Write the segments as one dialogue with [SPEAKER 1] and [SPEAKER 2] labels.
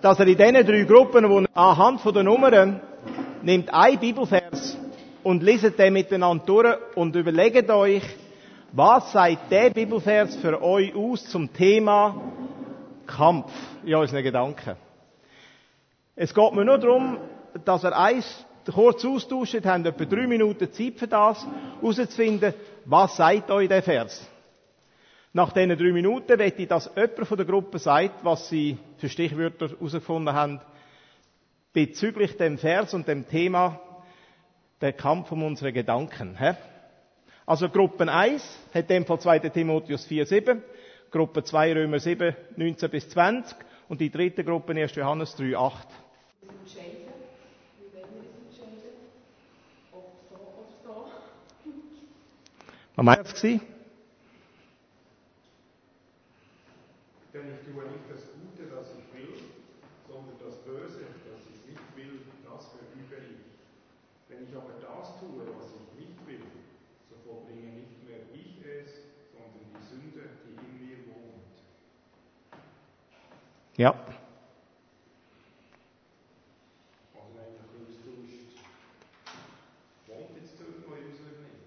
[SPEAKER 1] dass er in diesen 3 Gruppen, wo anhand der Nummern, nimmt einen Bibelvers und liest den miteinander durch und überlegt euch, was sagt der Bibelvers für euch aus zum Thema Kampf in unseren Gedanken. Es geht mir nur darum, dass ihr eins kurz austauscht, habt etwa 3 Minuten Zeit für das, herauszufinden, was sagt euch der Vers. Nach diesen 3 Minuten möchte ich, dass jemand von der Gruppe sagt, was sie für Stichwörter herausgefunden haben, bezüglich dem Vers und dem Thema, der Kampf um unsere Gedanken. Also Gruppe 1 hat in dem Fall 2. Timotheus 4,7, Gruppe 2 Römer 7, 19 bis 20 und die dritte Gruppe 1. Johannes 3, 8. Was war das?
[SPEAKER 2] Denn ich tue nicht das Gute, das ich will, sondern das Böse, das ich nicht will, das verübe ich. Wenn ich aber das tue, was ich nicht will, so vollbringe nicht mehr ich es, sondern die Sünde, die in mir wohnt.
[SPEAKER 1] Ja.
[SPEAKER 2] Also eigentlich willst du nicht, wohnt jetzt du bei uns oder nicht?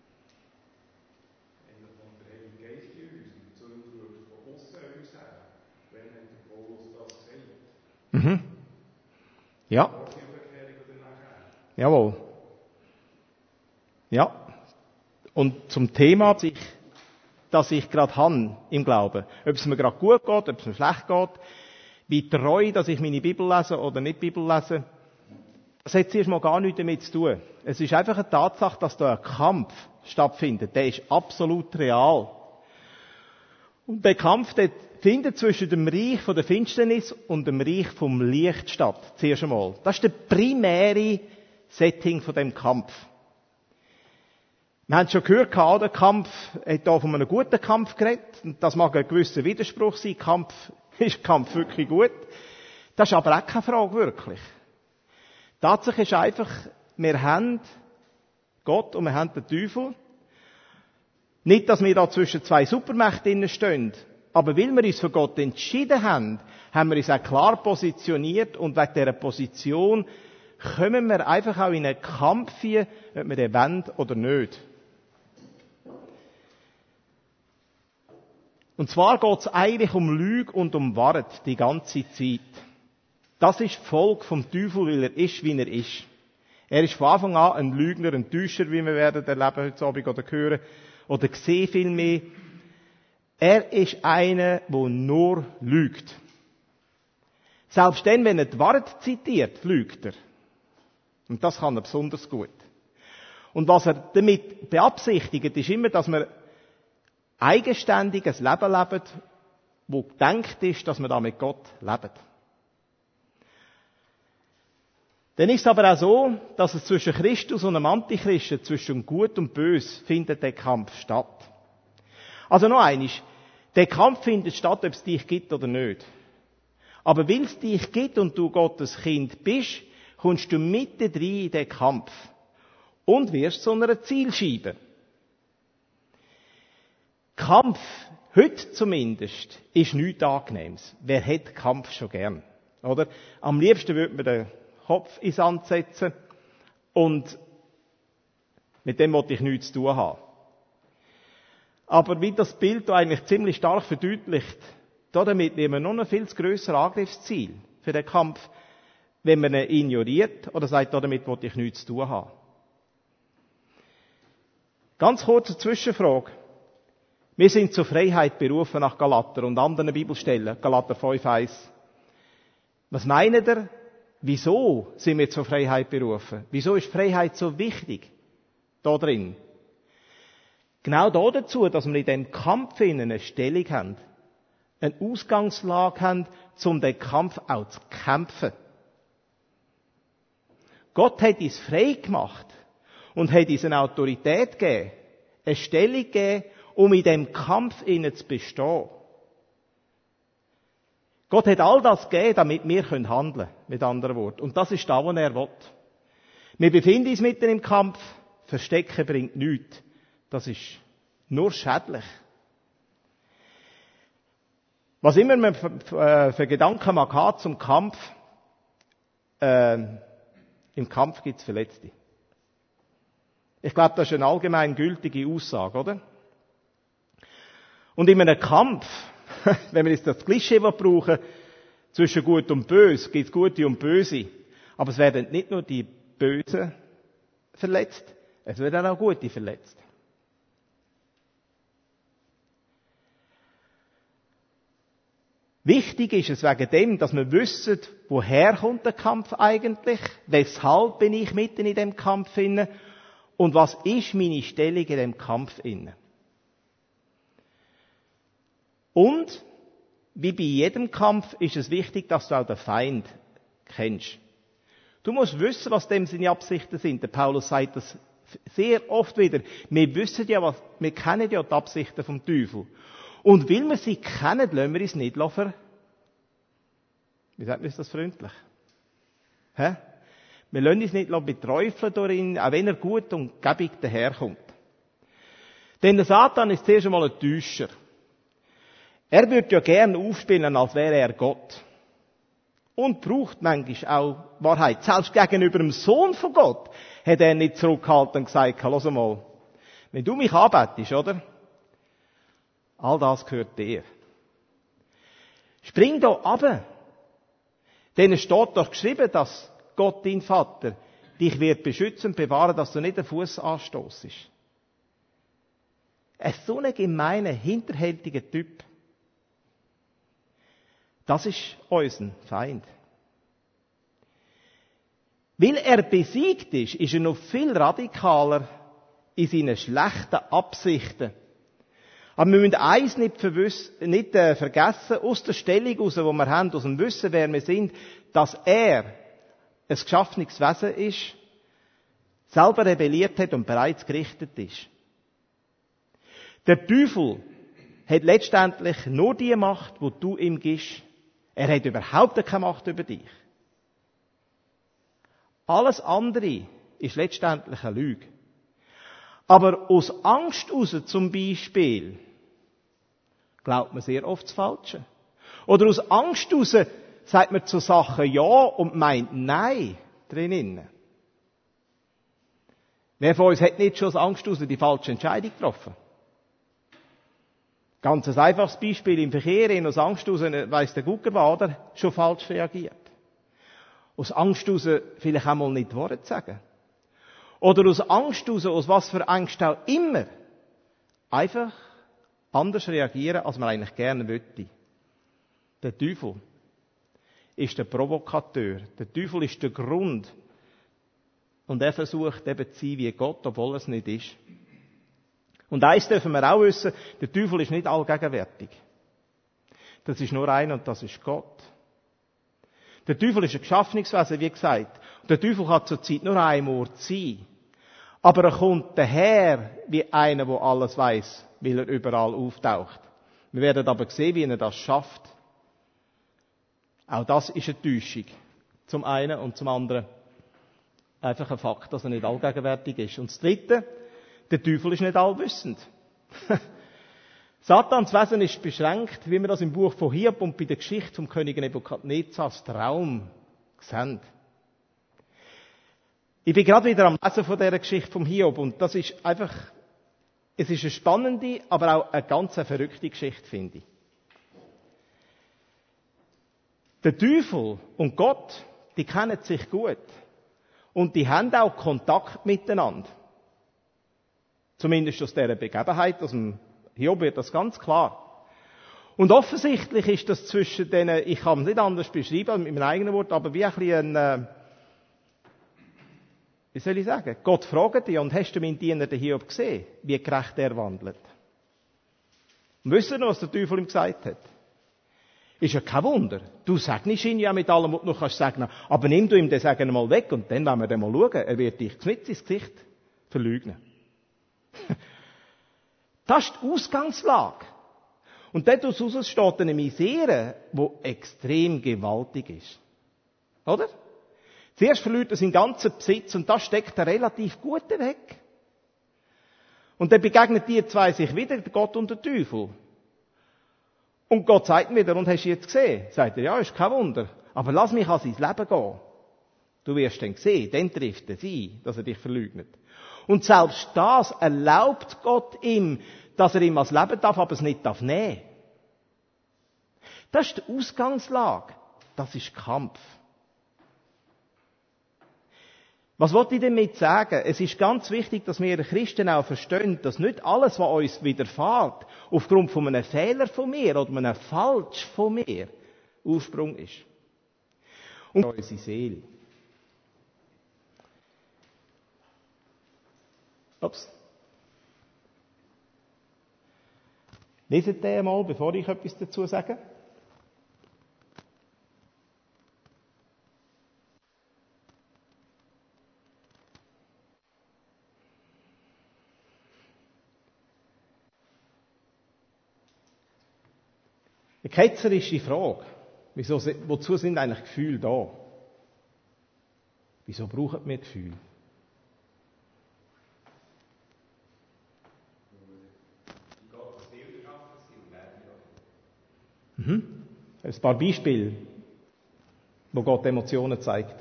[SPEAKER 2] En van de Heilige Geest in uns, die Sünde wird von außen uns her, wenn der Paulus das sagt.
[SPEAKER 1] Mhm. Ja. Jawohl. Ja. Und zum Thema, das ich gerade habe im Glauben, ob es mir gerade gut geht, ob es mir schlecht geht, wie treu, dass ich meine Bibel lese oder nicht Bibel lese, das hat zuerst mal gar nichts damit zu tun. Es ist einfach eine Tatsache, dass da ein Kampf stattfindet. Der ist absolut real. Und der Kampf, der findet zwischen dem Reich von der Finsternis und dem Reich vom Licht statt. Zuerst einmal. Das ist der primäre Setting von dem Kampf. Wir haben schon gehört, der Kampf hat hier von einem guten Kampf geredet. Und das mag ein gewisser Widerspruch sein. Ist Kampf wirklich gut? Das ist aber auch keine Frage, wirklich. Tatsache ist einfach, wir haben Gott und wir haben den Teufel. Nicht, dass wir da zwischen 2 Supermächten stehen, aber weil wir uns für Gott entschieden haben, haben wir uns auch klar positioniert und wegen dieser Position kommen wir einfach auch in einen Kampf hier, ob wir den wollen oder nicht. Und zwar geht es eigentlich um Lüge und um Wahrheit die ganze Zeit. Das ist die Folge vom Teufel, weil er ist, wie er ist. Er ist von Anfang an ein Lügner, ein Täuscher, wie wir werden erleben heute Abend oder hören, oder sehen vielmehr. Er ist einer, der nur lügt. Selbst dann, wenn er die Wahrheit zitiert, lügt er. Und das kann er besonders gut. Und was er damit beabsichtigt, ist immer, dass wir eigenständig ein Leben leben, wo gedacht ist, dass wir da mit Gott leben. Dann ist es aber auch so, dass es zwischen Christus und einem Antichristen, zwischen Gut und Bös, findet der Kampf statt. Also noch eines, der Kampf findet statt, ob es dich gibt oder nicht. Aber weil es dich gibt und du Gottes Kind bist, kommst du mitten rein in den Kampf und wirst zu einer Zielscheibe. Kampf, heute zumindest, ist nichts Angenehmes. Wer hat Kampf schon gern? Oder? Am liebsten würde man den Kopf ins Sand setzen und mit dem wollte ich nichts zu tun haben. Aber wie das Bild da eigentlich ziemlich stark verdeutlicht, damit nehmen wir noch ein viel grösseres Angriffsziel für den Kampf, wenn man ihn ignoriert oder sagt, damit wollte ich nichts zu tun haben. Ganz kurze Zwischenfrage. Wir sind zur Freiheit berufen nach Galater und anderen Bibelstellen, Galater 5,1. Was meint ihr? Wieso sind wir zur Freiheit berufen? Wieso ist Freiheit so wichtig da drin? Genau dazu, dass wir in diesem Kampf eine Stellung haben, eine Ausgangslage haben, um den Kampf auch zu kämpfen. Gott hat uns frei gemacht und hat uns eine Autorität gegeben, eine Stellung gegeben, um in diesem Kampf zu bestehen. Gott hat all das gegeben, damit wir handeln können, mit anderen Worten. Und das ist da, wo er will. Wir befinden uns mitten im Kampf. Verstecken bringt nichts. Das ist nur schädlich. Was immer man für Gedanken mag haben zum Kampf, im Kampf gibt es Verletzte. Ich glaube, das ist eine allgemein gültige Aussage, oder? Und in einem Kampf, wenn wir jetzt das Klischee brauchen, zwischen Gut und Böse, gibt es Gute und Böse. Aber es werden nicht nur die Bösen verletzt, es werden auch Gute verletzt. Wichtig ist es wegen dem, dass wir wissen, woher kommt der Kampf eigentlich, weshalb bin ich mitten in dem Kampf inne und was ist meine Stellung in dem Kampf inne. Und, wie bei jedem Kampf, ist es wichtig, dass du auch den Feind kennst. Du musst wissen, was dem seine Absichten sind. Der Paulus sagt das sehr oft wieder. Wir wissen ja, wir kennen ja die Absichten vom Teufel. Und weil wir sie kennen, lassen wir uns nicht wie sagt man das freundlich? Wir lassen uns nicht beträufeln durch ihn, auch wenn er gut und gebig daherkommt. Denn der Satan ist zuerst einmal ein Täuscher. Er würde ja gerne aufspielen, als wäre er Gott. Und braucht manchmal auch Wahrheit. Selbst gegenüber dem Sohn von Gott hat er nicht zurückgehalten und gesagt, hör mal, wenn du mich anbetest, oder? All das gehört dir. Spring da runter. Denn es steht doch geschrieben, dass Gott, dein Vater, dich wird beschützen und bewahren, dass du nicht den Fuß anstossest. So ein gemeiner, hinterhältiger Typ. Das ist unser Feind. Weil er besiegt ist er noch viel radikaler in seinen schlechten Absichten. Aber wir müssen eins nicht vergessen, aus der Stellung heraus, die wir haben, aus dem Wissen, wer wir sind, dass er ein geschaffenes Wesen ist, selber rebelliert hat und bereits gerichtet ist. Der Teufel hat letztendlich nur die Macht, die du ihm gibst. Er hat überhaupt keine Macht über dich. Alles andere ist letztendlich eine Lüge. Aber aus Angst heraus zum Beispiel glaubt man sehr oft das Falsche. Oder aus Angst heraus sagt man zu Sachen Ja und meint Nein drinnen. Wer von uns hat nicht schon aus Angst heraus die falsche Entscheidung getroffen? Ganz ein einfaches Beispiel im Verkehr, aus Angst heraus, weiss der Gucker war, oder? Schon falsch reagiert. Aus Angst heraus vielleicht einmal nicht die Worte sagen. Oder aus Angst heraus, aus was für Angst auch immer, einfach anders reagieren, als man eigentlich gerne möchte. Der Teufel ist der Provokateur. Der Teufel ist der Grund. Und er versucht eben zu sein wie Gott, obwohl er es nicht ist. Und eins dürfen wir auch wissen, der Teufel ist nicht allgegenwärtig. Das ist nur einer und das ist Gott. Der Teufel ist ein geschaffenes Wesen, wie gesagt. Und der Teufel kann zurzeit nur an einem Ort sein. Aber er kommt daher wie einer, der alles weiß, weil er überall auftaucht. Wir werden aber sehen, wie er das schafft. Auch das ist eine Täuschung. Zum einen und zum anderen einfach ein Fakt, dass er nicht allgegenwärtig ist. Und das Dritte, der Teufel ist nicht allwissend. Satans Wesen ist beschränkt, wie wir das im Buch von Hiob und bei der Geschichte vom König Nebukadnezars Traum sehen. Ich bin gerade wieder am Lesen von dieser Geschichte vom Hiob und das ist einfach, es ist eine spannende, aber auch eine ganz verrückte Geschichte, finde ich. Der Teufel und Gott, die kennen sich gut und die haben auch Kontakt miteinander. Zumindest aus dieser Begebenheit, aus dem Hiob wird das ganz klar. Und offensichtlich ist das zwischen denen, ich kann es nicht anders beschreiben mit meinem eigenen Wort, aber wie ein bisschen wie soll ich sagen? Gott fragt dich, und hast du meinen Diener den Hiob gesehen, wie gerecht er wandelt? Und wisst ihr noch, was der Teufel ihm gesagt hat? Ist ja kein Wunder. Du segnest ihn ja mit allem, was du noch segnen kannst. Aber nimm du ihm den Segen mal weg und dann werden wir dann mal schauen. Er wird dich mit ins Gesicht verleugnen. Das ist die Ausgangslage. Und daraus steht eine Misere, die extrem gewaltig ist. Oder? Zuerst verliert er seinen ganzen Besitz und das steckt er relativ gut weg. Und dann begegnen die zwei sich wieder, Gott und der Teufel. Und Gott sagt ihm wieder, und hast du jetzt gesehen? Sagt er, ja, ist kein Wunder. Aber lass mich an sein Leben gehen. Du wirst dann sehen, dann trifft er sie, dass er dich verleugnet. Und selbst das erlaubt Gott ihm, dass er ihm als Leben darf, aber es nicht darf nehmen. Das ist die Ausgangslage. Das ist Kampf. Was wollte ich damit sagen? Es ist ganz wichtig, dass wir Christen auch verstehen, dass nicht alles, was uns widerfährt, aufgrund von einem Fehler von mir oder einem Falsch von mir Ursprung ist. Und unsere Seele. Ups. Leset den mal, bevor ich etwas dazu sage. Eine ketzerische Frage. Wozu sind eigentlich Gefühle da? Wieso brauchen wir Gefühle? Ein paar Beispiele, wo Gott Emotionen zeigt.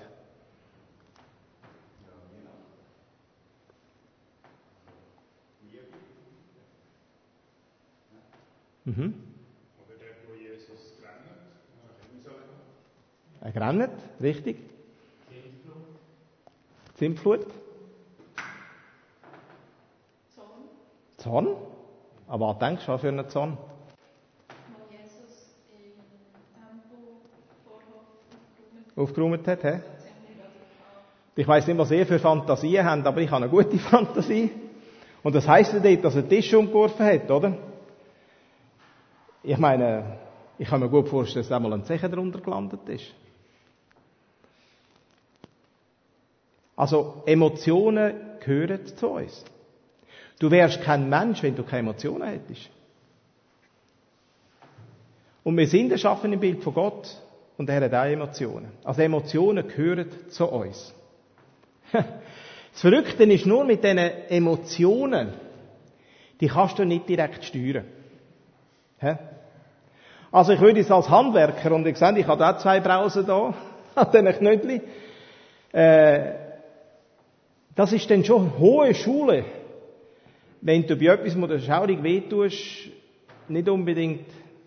[SPEAKER 2] Oder der, wo Jesus gerannt nach Jerusalem.
[SPEAKER 1] Er gerannt, richtig. Sintflut. Zorn. Aber was denkst du für einen Zorn?
[SPEAKER 3] Weil Jesus im Tempel vorher
[SPEAKER 1] Aufgeräumt hat, he? Ich weiss nicht, was ihr für Fantasien habt, aber ich habe eine gute Fantasie. Und das heisst ja dort, dass er den Tisch umgeworfen hat, oder? Ich meine, ich kann mir gut vorstellen, dass einmal ein Zecher darunter gelandet ist. Also, Emotionen gehören zu uns. Du wärst kein Mensch, wenn du keine Emotionen hättest. Und wir sind erschaffen im Bild von Gott und er hat auch Emotionen. Also Emotionen gehören zu uns. Das Verrückte ist nur mit diesen Emotionen, die kannst du nicht direkt steuern. Also ich würde es als Handwerker, und ich sehe, ich habe auch 2 Brausen da, an diesen Knödeln. Das ist dann schon hohe Schule, wenn du bei etwas, wo dir schaurig wehtust, nicht unbedingt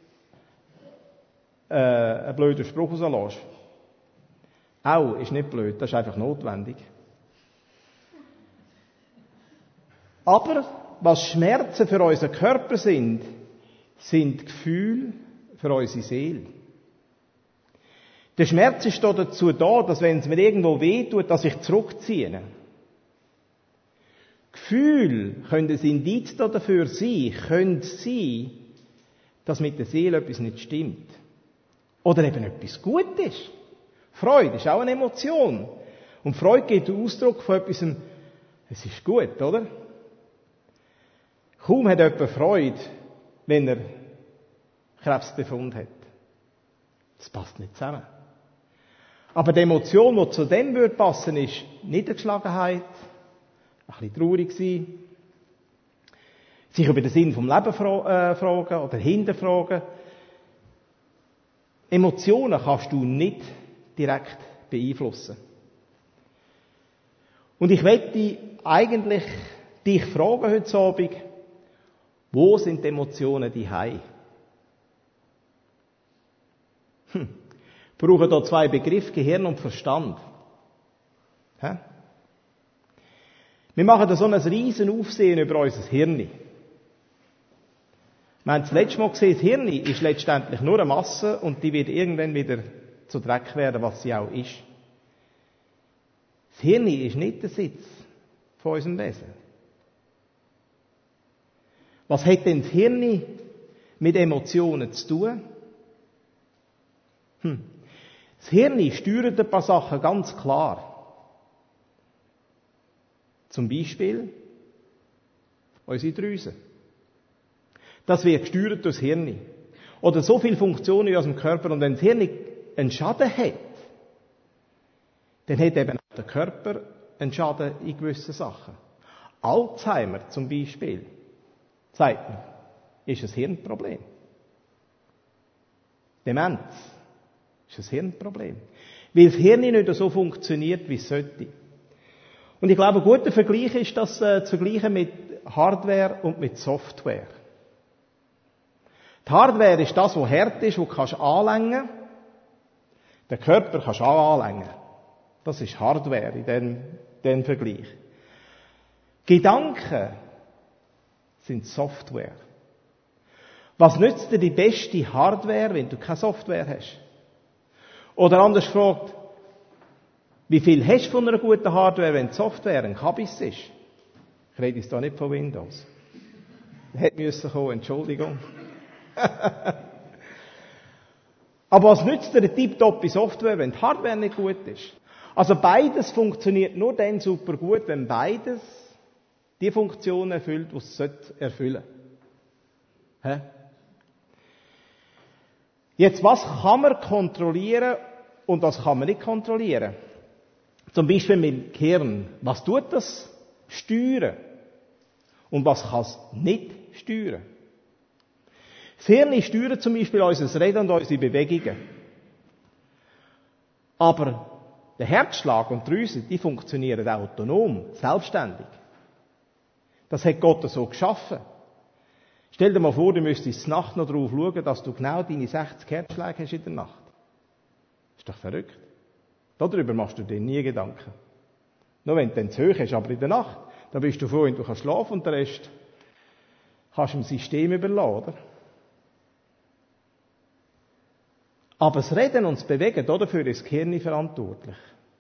[SPEAKER 1] einen blöden Spruch rauslässt. Auch ist nicht blöd, das ist einfach notwendig. Aber was Schmerzen für unseren Körper sind Gefühle für unsere Seele. Der Schmerz ist dazu da, dass wenn es mir irgendwo wehtut, dass ich zurückziehe. Gefühle können ein Indiz dafür sein, dass mit der Seele etwas nicht stimmt. Oder eben etwas gut ist. Freude ist auch eine Emotion. Und Freude gibt Ausdruck von etwas, es ist gut, oder? Kaum hat jemand Freude, wenn er Krebsbefund hat. Das passt nicht zusammen. Aber die Emotion, die zu dem würde passen, ist Niedergeschlagenheit, ein bisschen traurig sein, sich über den Sinn vom Leben fragen oder hinterfragen. Emotionen kannst du nicht direkt beeinflussen. Und ich möchte eigentlich dich fragen heute Abend, wo sind die Emotionen daheim? Wir brauchen hier 2 Begriffe, Gehirn und Verstand. Wir machen da so ein riesen Aufsehen über unser Hirn. Wir haben das letzte Mal gesehen, das Hirn ist letztendlich nur eine Masse und die wird irgendwann wieder zu Dreck werden, was sie auch ist. Das Hirn ist nicht der Sitz von unserem Wesen. Was hat denn das Hirn mit Emotionen zu tun? Das Hirn steuert ein paar Sachen ganz klar. Zum Beispiel unsere Drüsen. Das wird gesteuert durch das Hirn. Oder so viele Funktionen in unserem Körper. Und wenn das Hirn einen Schaden hat, dann hat eben auch der Körper einen Schaden in gewissen Sachen. Alzheimer zum Beispiel, sagt man, ist ein Hirnproblem. Demenz ist ein Hirnproblem. Weil das Hirn nicht so funktioniert, wie es sollte. Und ich glaube, ein guter Vergleich ist das zu vergleichen mit Hardware und mit Software. Die Hardware ist das, was hart ist, was du kannst anlängen. Den Körper kannst du auch anlängen. Das ist Hardware in diesem Vergleich. Gedanken sind Software. Was nützt dir die beste Hardware, wenn du keine Software hast? Oder anders gefragt, wie viel hast du von einer guten Hardware, wenn die Software ein Kabis ist? Ich rede jetzt da nicht von Windows. Hätte müssen kommen, Entschuldigung. Aber was nützt dir eine tipptoppe Software, wenn die Hardware nicht gut ist? Also beides funktioniert nur dann super gut, wenn beides die Funktion erfüllt, die es erfüllen sollte. Jetzt, was kann man kontrollieren und was kann man nicht kontrollieren? Zum Beispiel mit dem Gehirn. Was tut das steuern? Und was kann es nicht steuern? Das Hirn steuert zum Beispiel unser Reden und unsere Bewegungen. Aber der Herzschlag und die Drüsen, die funktionieren autonom, selbstständig. Das hat Gott so geschaffen. Stell dir mal vor, du müsstest Nacht noch darauf schauen, dass du genau deine 60 Herzschläge hast in der Nacht. Ist doch verrückt. Darüber machst du dir nie Gedanken. Nur wenn du dann zu hoch hast, aber in der Nacht, dann bist du froh, wenn du schlafen kannst und den Rest kannst du dem System überlassen, oder? Aber das Reden und das Bewegen, dafür ist das Gehirn verantwortlich.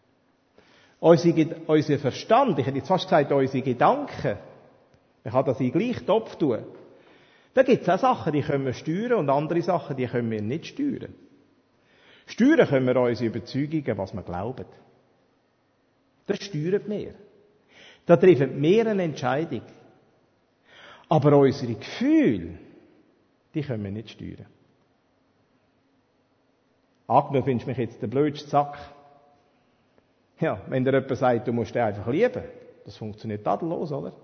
[SPEAKER 1] Unser Verstand, ich hätte jetzt fast gesagt, unsere Gedanken, ich kann das in den gleichen Topf tun. Da gibt es auch Sachen, die können wir steuern und andere Sachen, die können wir nicht steuern. Steuern können wir unsere Überzeugungen, was wir glauben. Das steuert wir. Da treffen wir eine Entscheidung. Aber unsere Gefühle, die können wir nicht steuern. Angenommen findest du mich jetzt der blödste Sack. Ja, wenn dir jemand sagt, du musst den einfach lieben, das funktioniert tadellos, oder?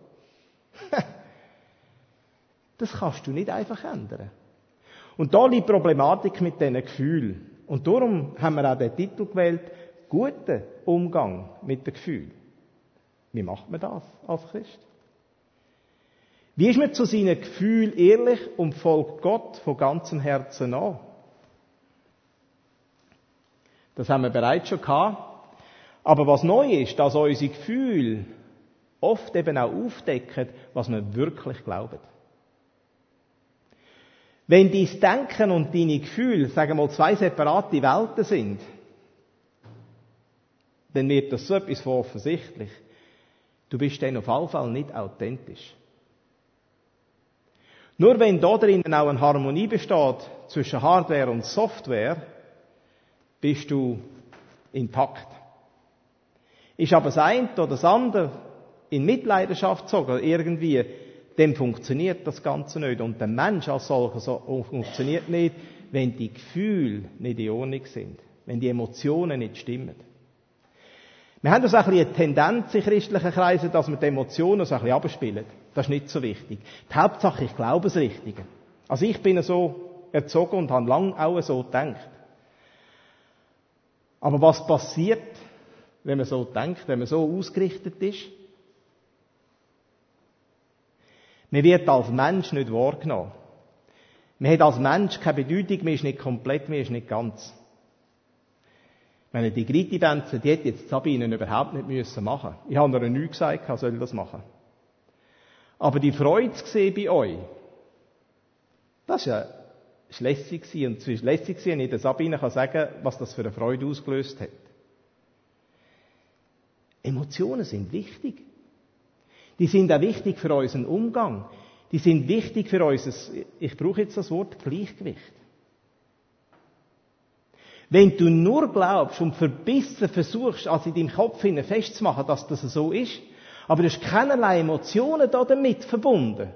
[SPEAKER 1] Das kannst du nicht einfach ändern. Und da liegt die Problematik mit diesen Gefühlen. Und darum haben wir auch den Titel gewählt, guter Umgang mit den Gefühlen. Wie macht man das als Christ? Wie ist man zu seinen Gefühlen ehrlich und folgt Gott von ganzem Herzen an? Das haben wir bereits schon gehabt. Aber was neu ist, dass unsere Gefühle oft eben auch aufdecken, was wir wirklich glauben. Wenn dein Denken und deine Gefühle, sagen wir mal, zwei separate Welten sind, dann wird das so etwas von offensichtlich. Du bist dann auf jeden Fall nicht authentisch. Nur wenn da drinnen auch eine Harmonie besteht zwischen Hardware und Software, bist du intakt. Ist aber das eine oder das andere in Mitleidenschaft gezogen, irgendwie, dann funktioniert das Ganze nicht. Und der Mensch als solcher funktioniert nicht, wenn die Gefühle nicht in Ordnung sind, wenn die Emotionen nicht stimmen. Wir haben das auch ein bisschen eine Tendenz in christlichen Kreisen, dass wir die Emotionen so ein bisschen abspielen. Das ist nicht so wichtig. Die Hauptsache, ich glaube das Richtige. Also ich bin so erzogen und habe lange auch so gedacht. Aber was passiert, wenn man so denkt, wenn man so ausgerichtet ist? Man wird als Mensch nicht wahrgenommen. Man hat als Mensch keine Bedeutung, man ist nicht komplett, man ist nicht ganz. Wenn die Griti-Benze, die hätte jetzt Sabine überhaupt nicht machen müssen. Ich habe ihr nichts gesagt, er soll das machen. Aber die Freude zu sehen bei euch, das war lässig. Und es war lässig, wenn ich der Sabine sagen kann, was das für eine Freude ausgelöst hat. Emotionen sind wichtig. Die sind auch wichtig für unseren Umgang. Die sind wichtig für unser, ich brauche jetzt das Wort, Gleichgewicht. Wenn du nur glaubst und verbissen versuchst, also in deinem Kopf festzumachen, dass das so ist, aber du hast keinerlei Emotionen damit verbunden.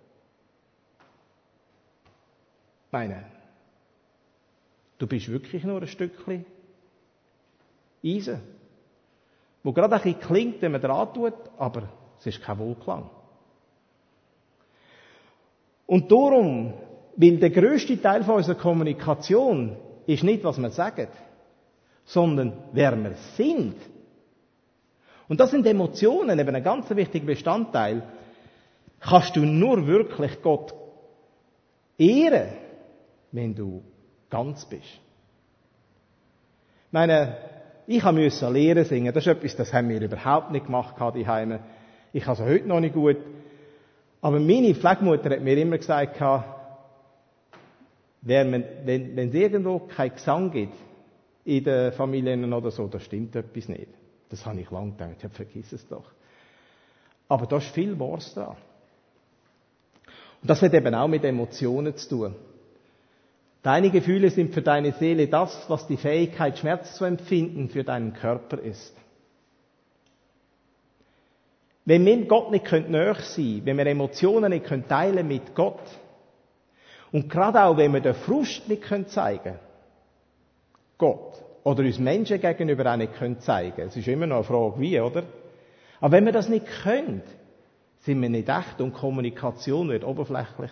[SPEAKER 1] Ich meine, du bist wirklich nur ein Stückchen Eisen, wo gerade ein bisschen klingt, wenn man dran tut, aber es ist kein Wohlklang. Und darum Weil der grösste Teil von unserer Kommunikation ist nicht, was wir sagen, sondern wer wir sind. Und das sind Emotionen, eben ein ganz wichtiger Bestandteil. Kannst du nur wirklich Gott ehren, wenn du ganz bist. Ich meine, ich musste Lehren singen. Das ist etwas, das haben wir überhaupt nicht gemacht daheim. Ich kann es heute noch nicht gut. Aber meine Pflegemutter hat mir immer gesagt, wenn es irgendwo keinen Gesang gibt, in den Familien oder so, da stimmt etwas nicht. Das habe ich lange gedacht. Ich habe vergiss es doch. Aber da ist viel Wahres dran. Und das hat eben auch mit Emotionen zu tun. Deine Gefühle sind für deine Seele das, was die Fähigkeit, Schmerz zu empfinden, für deinen Körper ist. Wenn wir Gott nicht näher sein können, wenn wir Emotionen nicht teilen mit Gott, und gerade auch, wenn wir den Frust nicht zeigen können, Gott, oder uns Menschen gegenüber auch nicht zeigen können, es ist immer noch eine Frage, wie, oder? Aber wenn wir das nicht können, sind wir nicht echt und Kommunikation wird oberflächlich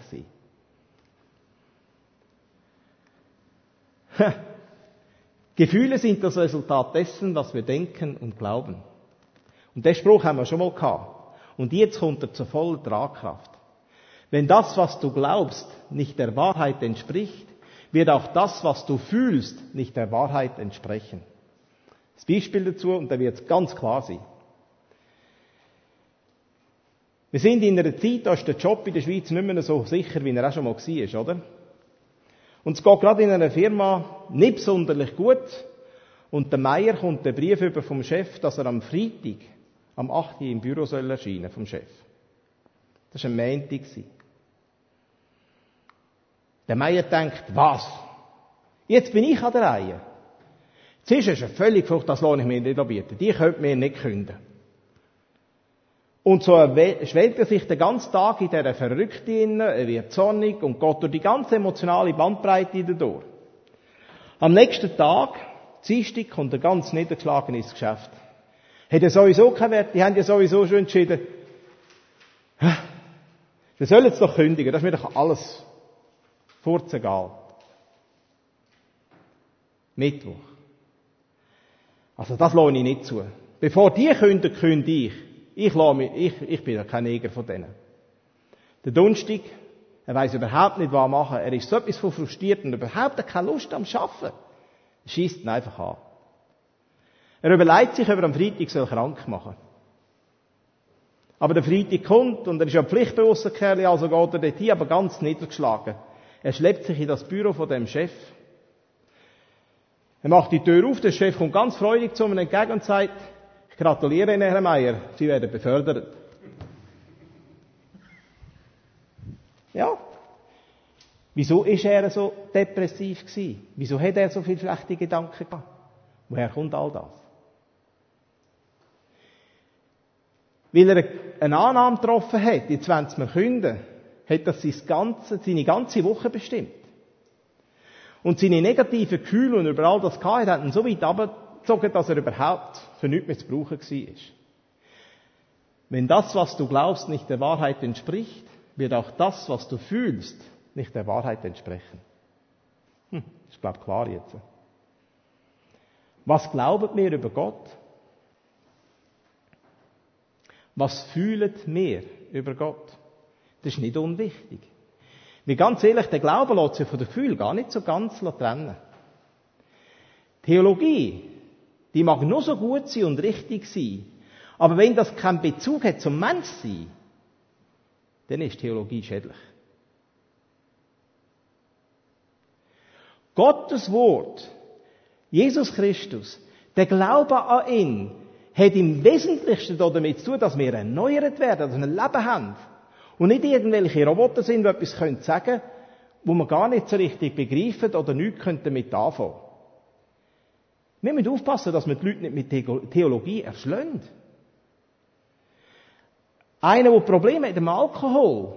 [SPEAKER 1] sein. Gefühle sind das Resultat dessen, was wir denken und glauben. Und den Spruch haben wir schon mal gehabt. Und jetzt kommt er zur vollen Tragkraft. Wenn das, was du glaubst, nicht der Wahrheit entspricht, wird auch das, was du fühlst, nicht der Wahrheit entsprechen. Das Beispiel dazu, und da wird es ganz klar sein. Wir sind in einer Zeit, da ist der Job in der Schweiz nicht mehr so sicher, wie er auch schon mal war, oder? Und es geht gerade in einer Firma nicht besonders gut. Und der Meier kommt der Brief über vom Chef, dass er am Freitag, am 8. im Büro soll erscheinen vom Chef. Das war ein Montag. Der Meier denkt, was? Jetzt bin ich an der Reihe. Zuerst ist er völlig verrückt, das lasse ich mir nicht bieten. Die könnt mir nicht künden. Und so schwelgt er sich den ganzen Tag in dieser Verrückte inne, er wird zornig und geht durch die ganze emotionale Bandbreite durch. Am nächsten Tag, Dienstag, kommt er ganz niedergeschlagen ins Geschäft. Hat er sowieso keinen Wert, die haben ja sowieso schon entschieden, wir sollen jetzt doch kündigen, das ist mir doch alles furzegal. Mittwoch. Also das lasse ich nicht zu. Bevor die kündigen, kündige ich. Ich bin ja kein Neger von denen. Der Donnerstag, er weiss überhaupt nicht, was machen. Er ist so etwas von frustriert und überhaupt keine Lust am Arbeiten. Er schiesst ihn einfach an. Er überlegt sich, ob er am Freitag krank machen soll. Aber der Freitag kommt und er ist ja ein pflichtbewusster Kerl, also geht er dorthin, aber ganz niedergeschlagen. Er schleppt sich in das Büro von dem Chef. Er macht die Tür auf, der Chef kommt ganz freudig zu ihm entgegen und sagt, ich gratuliere Ihnen, Herr Meier, Sie werden befördert. Ja. Wieso ist er so depressiv gewesen? Wieso hat er so viele schlechte Gedanken gehabt? Woher kommt all das? Weil er eine Annahme getroffen hat, jetzt wollen sie mir künden, hat das seine ganze Woche bestimmt. Und seine negativen Gefühle und überall das gehabt, hat ihn so weit abgezogen, dass er überhaupt für nichts mehr zu brauchen war. Wenn das, was du glaubst, nicht der Wahrheit entspricht, wird auch das, was du fühlst, nicht der Wahrheit entsprechen. Das ist, glaube ich, klar jetzt. Was glauben wir über Gott? Was fühlen wir über Gott? Das ist nicht unwichtig. Wie ganz ehrlich, der Glaube lässt sich von dem Gefühl gar nicht so ganz trennen. Theologie, die mag nur so gut sein und richtig sein, aber wenn das keinen Bezug hat zum Menschsein, dann ist Theologie schädlich. Gottes Wort, Jesus Christus, der Glaube an ihn, hat im Wesentlichsten damit zu tun, dass wir erneuert werden, dass wir ein Leben haben. Und nicht irgendwelche Roboter sind, die etwas sagen können, wo wir gar nicht so richtig begreifen oder nichts damit anfangen können. Wir müssen aufpassen, dass wir die Leute nicht mit Theologie erschlagen. Einer, der Probleme mit dem Alkohol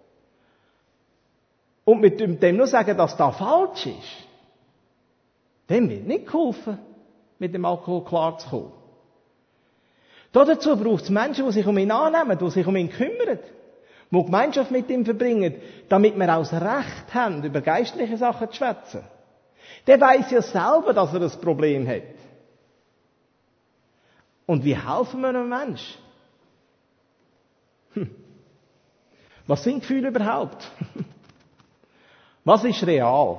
[SPEAKER 1] und mit dem nur sagen, dass das falsch ist, dem wird nicht geholfen, mit dem Alkohol klarzukommen. Dazu braucht es Menschen, die sich um ihn annehmen, die sich um ihn kümmern, die Gemeinschaft mit ihm verbringen, damit wir auch das Recht haben, über geistliche Sachen zu schwätzen. Der weiss ja selber, dass er das Problem hat. Und wie helfen wir einem Menschen? Was sind Gefühle überhaupt? Was ist real?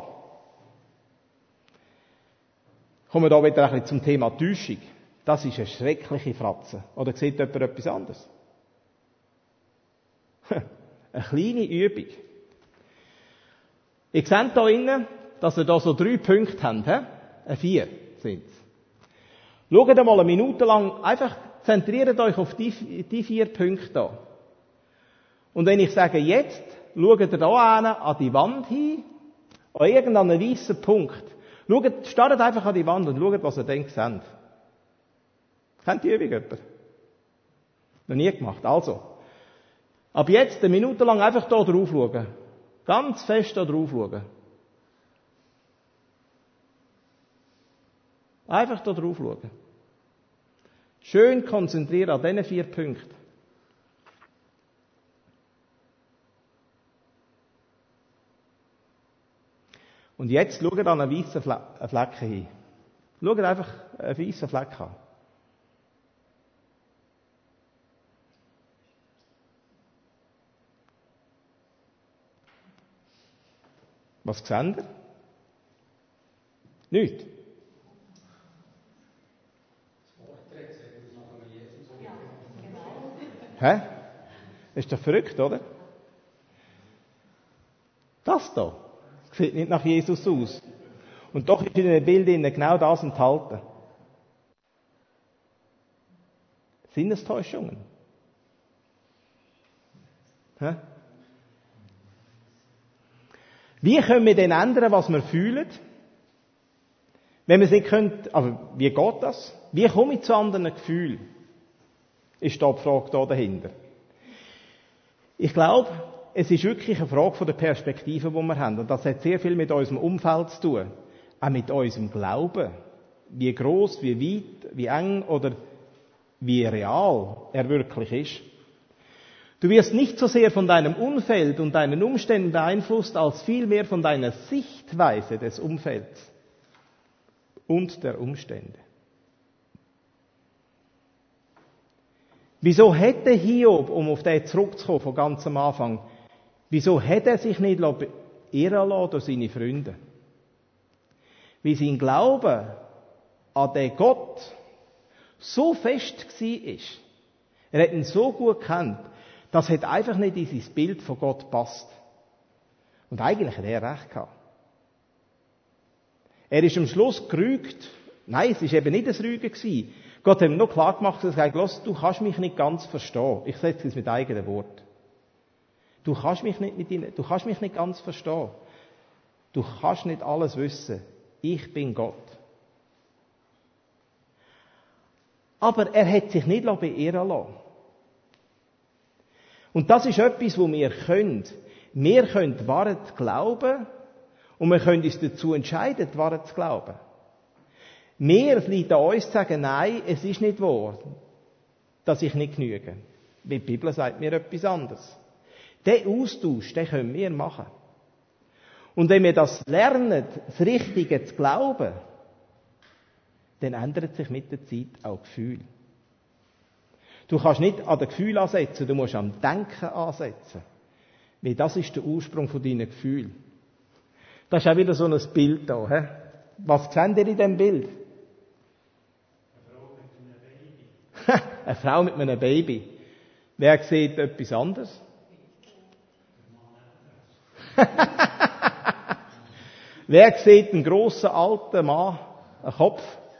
[SPEAKER 1] Kommen wir da wieder ein bisschen zum Thema Täuschung. Das ist eine schreckliche Fratze. Oder sieht jemand etwas anderes? Eine kleine Übung. Ihr seht hier innen, dass ihr da so 3 Punkte habt. 4 sind es. Schaut einmal eine Minute lang, einfach zentriert euch auf die 4 Punkte hier. Und wenn ich sage, jetzt, schaut ihr da an die Wand hin, an irgendeinen weißen Punkt. Starrt einfach an die Wand und schaut, was ihr dann seht. Kennt die Übung jemand? Noch nie gemacht. Also, ab jetzt eine Minute lang einfach da drauf schauen. Ganz fest da drauf schauen. Einfach da drauf schauen. Schön konzentrieren an diesen 4 Punkten. Und jetzt schaut an einen weißen Flecken hin. Schaut einfach einen weißen Fleck an. Was seht ihr? Nichts. Hä? Das ist doch verrückt, oder? Das da sieht nicht nach Jesus aus. Und doch ist in den Bildern genau das enthalten. Sinnestäuschungen. Hä? Wie können wir denn ändern, was wir fühlen? Wenn wir es nicht können, aber wie geht das? Wie komme ich zu anderen Gefühlen? Ist da die Frage da dahinter. Ich glaube, es ist wirklich eine Frage von der Perspektive, die wir haben. Und das hat sehr viel mit unserem Umfeld zu tun. Auch mit unserem Glauben. Wie gross, wie weit, wie eng oder wie real er wirklich ist. Du wirst nicht so sehr von deinem Umfeld und deinen Umständen beeinflusst, als vielmehr von deiner Sichtweise des Umfelds und der Umstände. Wieso hätte Hiob, um auf den zurückzukommen von ganz am Anfang, wieso hätte er sich nicht irren lassen durch seine Freunde? Wie sein Glaube an den Gott so fest war, er hat ihn so gut gekannt, das hat einfach nicht in sein Bild von Gott gepasst. Und eigentlich hat er recht gehabt. Er ist am Schluss gerügt. Nein, es war eben nicht ein Rügen gewesen. Gott hat ihm noch klar gemacht, dass er gesagt, du kannst mich nicht ganz verstehen. Ich setze es mit eigenen Worten. Du kannst mich nicht ganz verstehen. Du kannst nicht alles wissen. Ich bin Gott. Aber er hat sich nicht beirren lassen. Und das ist etwas, was wir können. Wir können wahrheit glauben und wir können uns dazu entscheiden, wahrheit zu glauben. Es liegt an uns zu sagen, nein, es ist nicht wahr, dass ich nicht genüge. Die Bibel sagt mir etwas anderes. Den Austausch, den können wir machen. Und wenn wir das lernen, das Richtige zu glauben, dann ändert sich mit der Zeit auch das Gefühl. Du kannst nicht an den Gefühlen ansetzen, du musst am Denken ansetzen. Weil das ist der Ursprung von deinen Gefühlen. Das ist auch wieder so ein Bild da. He? Was seht ihr in diesem Bild? Eine Frau mit einem Baby. Wer sieht etwas anderes? Wer sieht einen grossen, alten Mann? Einen Kopf?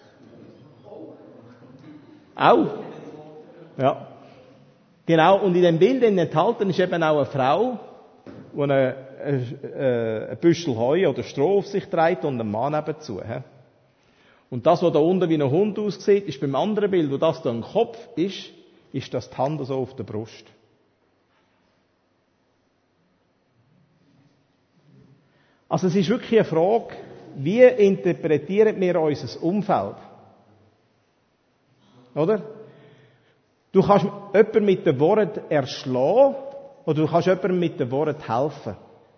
[SPEAKER 1] Auch? Ja. Genau, und in dem Bild enthalten ist eben auch eine Frau, die ein Büschel Heu oder Stroh auf sich trägt und einen Mann nebenzu. Und das, was da unten wie ein Hund aussieht, ist beim anderen Bild, wo das da ein Kopf ist das die Hand so auf der Brust. Also es ist wirklich eine Frage, wie interpretieren wir unser Umfeld? Oder? Du kannst jemanden mit den Worten erschlagen Oder du kannst jemandem mit den Worten helfen.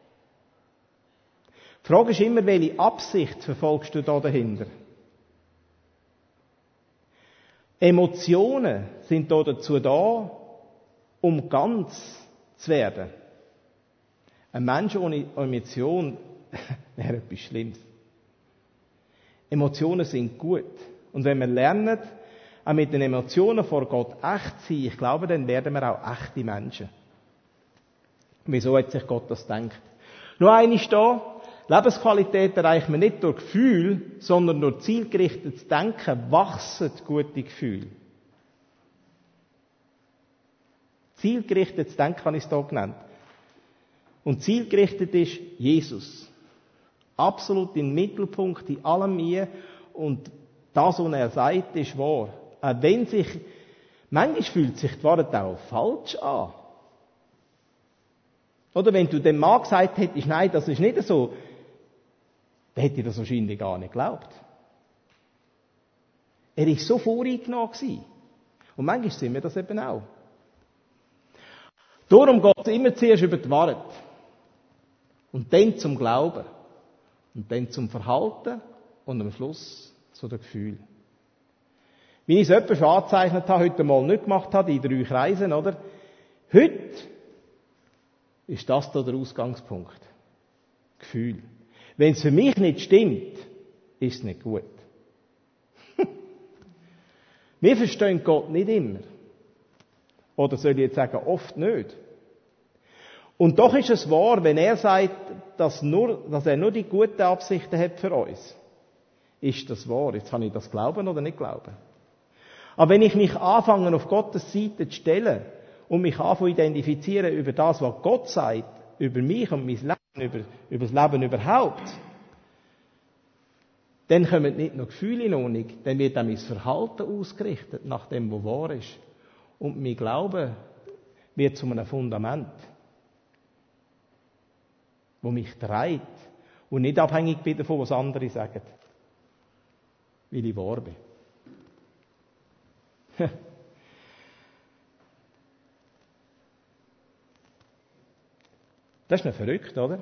[SPEAKER 1] Die Frage ist immer, welche Absicht verfolgst du da dahinter? Emotionen sind da dazu da, um ganz zu werden. Ein Mensch ohne Emotion wäre etwas Schlimmes. Emotionen sind gut. Und wenn wir lernen, auch mit den Emotionen vor Gott echt zu sein, ich glaube, dann werden wir auch echte Menschen. Wieso hat sich Gott das gedacht? Nur eines da, Lebensqualität erreicht man nicht durch Gefühl, sondern durch zielgerichtetes Denken wachsen gute Gefühle. Zielgerichtetes Denken habe ich es hier genannt. Und zielgerichtet ist Jesus. Absolut im Mittelpunkt, in allem mir. Und das, was er sagt, ist wahr. Auch wenn manchmal fühlt sich die Wahrheit auch falsch an. Oder wenn du dem Mann gesagt hättest, nein, das ist nicht so, dann hätte ich das wahrscheinlich gar nicht geglaubt. Er war so voreingenommen gewesen. Und manchmal sind wir das eben auch. Darum geht es immer zuerst über die Wahrheit. Und dann zum Glauben. Und dann zum Verhalten. Und am Schluss zu den Gefühlen. Wie ich es etwa schon angezeichnet habe, heute mal nicht gemacht habe, die 3 Kreisen, oder? Heute ist das da der Ausgangspunkt. Gefühl. Wenn es für mich nicht stimmt, ist es nicht gut. Wir verstehen Gott nicht immer. Oder soll ich jetzt sagen, oft nicht. Und doch ist es wahr, wenn er sagt, dass er nur die guten Absichten hat für uns. Ist das wahr? Jetzt kann ich das glauben oder nicht glauben. Aber wenn ich mich anfange, auf Gottes Seite zu stellen und mich anfange zu identifizieren über das, was Gott sagt, über mich und mein Leben, über das Leben überhaupt, dann kommen nicht nur Gefühle in Ordnung, dann wird auch mein Verhalten ausgerichtet nach dem, was wahr ist. Und mein Glaube wird zu einem Fundament, wo mich trägt und nicht abhängig bin davon, was andere sagen, weil ich wahr bin. Das ist nicht verrückt, oder?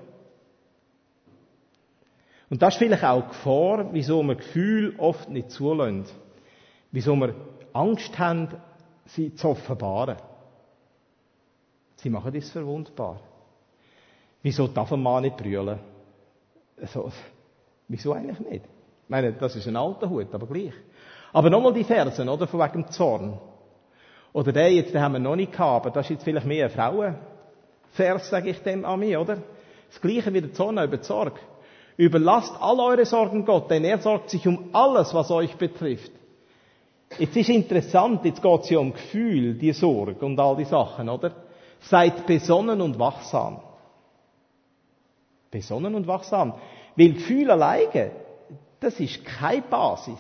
[SPEAKER 1] Und das ist vielleicht auch die Gefahr, wieso wir Gefühle oft nicht zulassen. Wieso wir Angst haben, sie zu offenbaren. Sie machen uns verwundbar. Wieso darf ein Mann nicht brüllen? Also, wieso eigentlich nicht? Ich meine, das ist ein alter Hut, aber gleich. Aber nochmal die Versen, oder? Von wegen dem Zorn. Oder den haben wir noch nicht gehabt, aber das ist jetzt vielleicht mehr ein Frauenvers, sage ich dem an mich, oder? Das Gleiche wie der Zorn über die Sorge. Überlasst all eure Sorgen Gott, denn er sorgt sich um alles, was euch betrifft. Jetzt ist interessant, jetzt geht es ja um Gefühl, die Sorge und all die Sachen, oder? Seid besonnen und wachsam. Besonnen und wachsam. Weil Gefühl alleine, das ist keine Basis,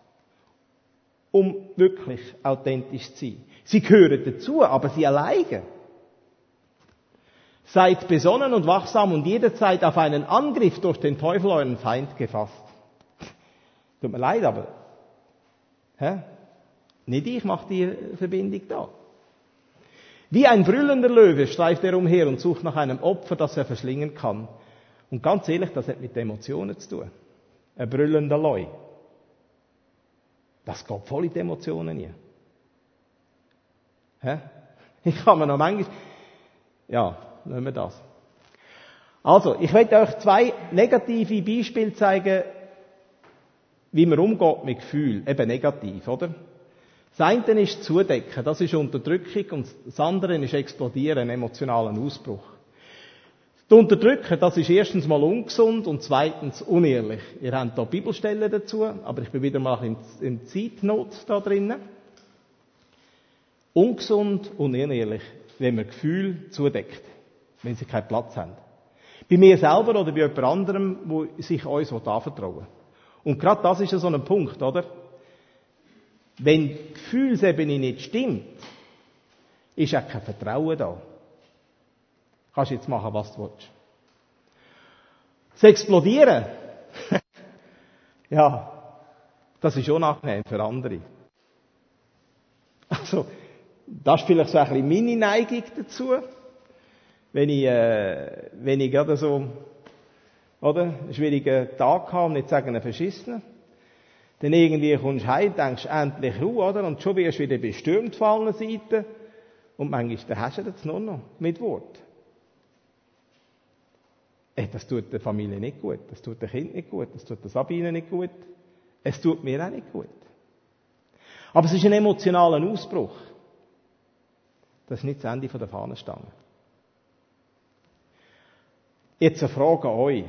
[SPEAKER 1] um wirklich authentisch zu sein. Sie gehören dazu, aber sie alleine. Seid besonnen und wachsam und jederzeit auf einen Angriff durch den Teufel, euren Feind, gefasst. Tut mir leid, aber nicht ich mache die Verbindung da. Wie ein brüllender Löwe streift er umher und sucht nach einem Opfer, das er verschlingen kann. Und ganz ehrlich, das hat mit Emotionen zu tun. Ein brüllender Löwe. Das geht voll in die Emotionen rein. Ich kann mir noch manchmal... Ja, nehmen wir das. Also, ich möchte euch 2 negative Beispiele zeigen, wie man umgeht mit Gefühl. Eben negativ, oder? Das eine ist Zudecken, das ist Unterdrückung, und das andere ist Explodieren, einen emotionalen Ausbruch. Das Unterdrücken, das ist erstens mal ungesund und zweitens unehrlich. Ihr habt da Bibelstellen dazu, aber ich bin wieder mal in Zeitnot da drinnen. Ungesund und unehrlich, wenn man Gefühle zudeckt, wenn sie keinen Platz haben. Bei mir selber oder bei jemand anderem, wo sich uns anvertrauen will. Und gerade das ist ja so ein Punkt, oder? Wenn die Gefühlsebene nicht stimmt, ist auch kein Vertrauen da. Kannst jetzt machen, was du willst. Das Explodieren, ja, das ist unangenehm für andere. Also, das ist vielleicht so ein bisschen meine Neigung dazu. wenn ich gerade so, oder, einen schwierigen Tag habe, um nicht zu sagen einen verschissenen, dann irgendwie kommst du heim, denkst endlich Ruhe, oder? Und schon wirst du wieder bestürmt von allen Seiten. Und manchmal, dann hast du das nur noch mit Wort. Das tut der Familie nicht gut, das tut dem Kind nicht gut, das tut der Sabine nicht gut, es tut mir auch nicht gut. Aber es ist ein emotionaler Ausbruch. Das ist nicht das Ende der Fahnenstange. Jetzt eine Frage an euch.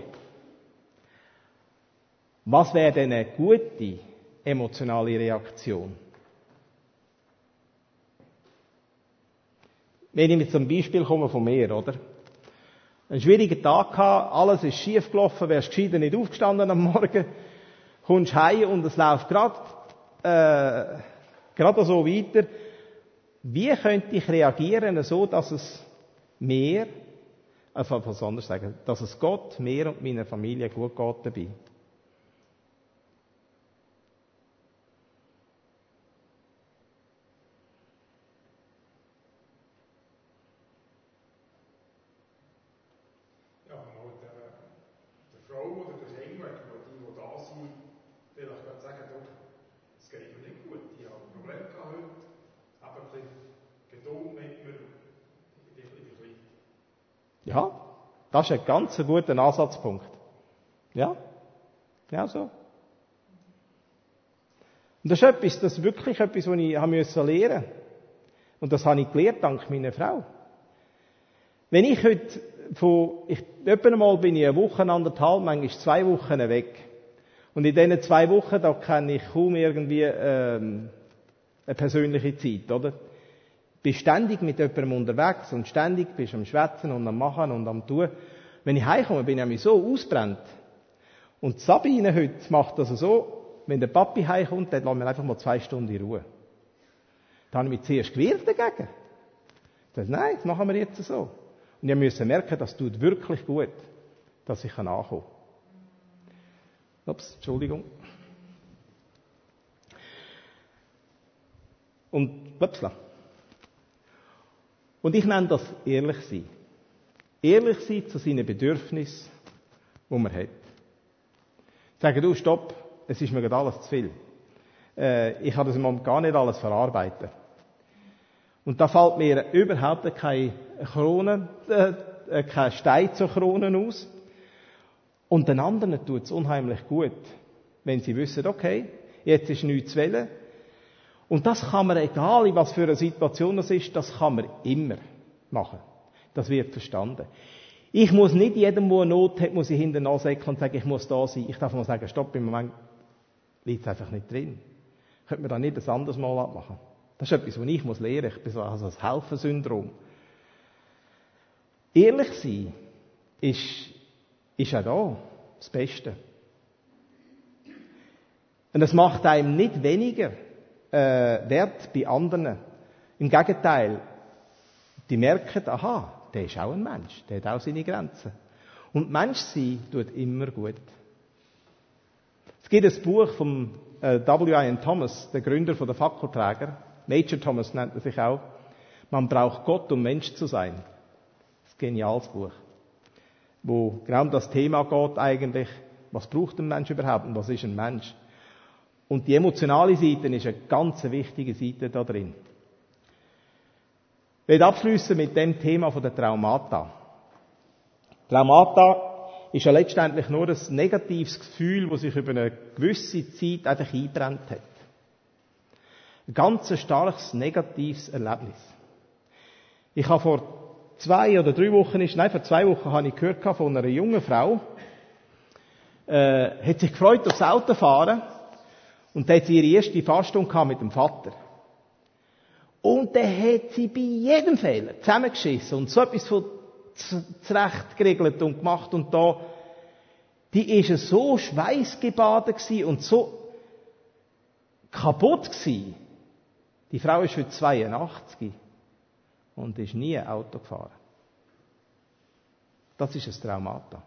[SPEAKER 1] Was wäre denn eine gute emotionale Reaktion? Wenn ich mit so einem Beispiel komme von mir, oder? Einen schwierigen Tag gehabt, alles ist schief gelaufen, wärst gescheiter nicht aufgestanden am Morgen, kommst heim und es läuft gerade so weiter. Wie könnte ich reagieren, so dass es mir, was anderes sagen, dass es Gott, mir und meiner Familie gut geht dabei?
[SPEAKER 2] Ja, mal der Frau oder der Engel, die da sind, vielleicht gerade sagen, doch, es geht mir nicht gut, ich habe ein Problem gehabt heute, habe ein bisschen Geduld mit mir, ich bin ein bisschen.
[SPEAKER 1] Ja, das ist ein ganz guter Ansatzpunkt. Ja, ja so. Und das ist wirklich etwas, was ich lernen musste. Und das habe ich gelernt, dank meiner Frau. Wenn ich heute etwa einmal bin ich eine Woche, 1,5, manchmal 2 Wochen weg. Und in diesen 2 Wochen, da kenne ich kaum irgendwie eine persönliche Zeit, oder? Bist ständig mit jemandem unterwegs und ständig bist am Schwätzen und am Machen und am Tun. Wenn ich heimkomme, bin ich nämlich so ausbrennt. Und Sabine heute macht das so, wenn der Papi heimkommt, dann lassen wir einfach mal 2 Stunden in Ruhe. Da habe ich mich zuerst gewehrt dagegen. Ich dachte, nein, das machen wir jetzt so. Und ich musste merken, das tut wirklich gut, dass ich ankommen kann. Ups, Entschuldigung. Und, plötzlich. Und ich nenne das ehrlich sein. Ehrlich sein zu seinen Bedürfnissen, die man hat. Sagen, du, stopp, es ist mir gerade alles zu viel. Ich kann das im Moment gar nicht alles verarbeiten. Und da fällt mir überhaupt kein Stein zur Krone aus. Und den anderen tut es unheimlich gut, wenn sie wissen, okay, jetzt ist nichts zu wählen. Und das kann man, egal in was für eine Situation das ist, das kann man immer machen. Das wird verstanden. Ich muss nicht jedem, der eine Not hat, muss ich hinten ansäckeln und sagen, ich muss da sein. Ich darf mal sagen, stopp, im Moment liegt es einfach nicht drin. Könnte man da nicht ein anderes Mal abmachen? Das ist etwas, was ich muss lernen. Ich bin so also das Helfersyndrom. Ehrlich sein ist auch da das Beste. Und es macht einem nicht weniger Wert bei anderen. Im Gegenteil, die merken, aha, der ist auch ein Mensch, der hat auch seine Grenzen. Und Menschsein tut immer gut. Es gibt ein Buch von W.I.N. Thomas, der Gründer der Fackelträger. Major Thomas nennt er sich auch. Man braucht Gott, um Mensch zu sein. Das ist ein geniales Buch. Wo genau um das Thema geht eigentlich, was braucht ein Mensch überhaupt und was ist ein Mensch? Und die emotionale Seite ist eine ganz wichtige Seite da drin. Ich will abschliessen mit dem Thema der Traumata. Traumata ist ja letztendlich nur ein negatives Gefühl, das sich über eine gewisse Zeit einfach eingebrannt hat. Ein ganz starkes negatives Erlebnis. Ich habe vor 2 oder 3 Wochen, vor 2 Wochen habe ich gehört von einer jungen Frau, hat sich gefreut aufs Autofahren und da hat sie ihre erste Fahrstunde gehabt mit dem Vater. Und dann hat sie bei jedem Fehler zusammengeschissen und so etwas von zurecht geregelt und gemacht und da, die ist so schweißgebadet gewesen und so kaputt gewesen. Die Frau ist heute 82 und ist nie Auto gefahren. Das ist ein Traumata.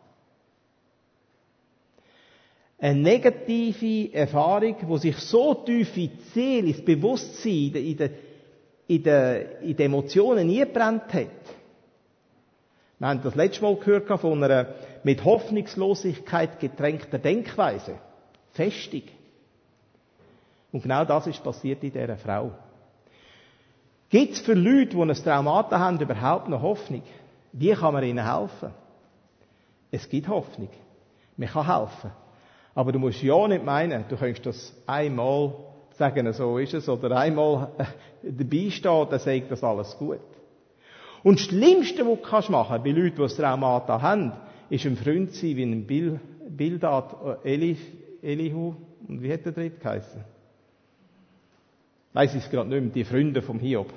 [SPEAKER 1] Eine negative Erfahrung, die sich so tief in die Seele, ins Bewusstsein, in die Emotionen eingebrannt hat, Wir haben das letzte Mal gehört von einer mit Hoffnungslosigkeit getränkten Denkweise. Festig. Und genau das ist passiert in dieser Frau. Gibt es für Leute, die ein Traumata haben, überhaupt noch Hoffnung? Wie kann man ihnen helfen? Es gibt Hoffnung. Man kann helfen. Aber du musst ja nicht meinen, du könntest das einmal sagen, so ist es, oder einmal dabei stehen, dann sagt das alles gut. Und das Schlimmste, was du machen kannst, bei Leuten, die ein Traumata haben, ist ein Freund sein, wie ein Bildad, Elihu, und wie hat der dritte geheißen? Weiss ich es gerade nicht mehr, die Freunde vom Hiob.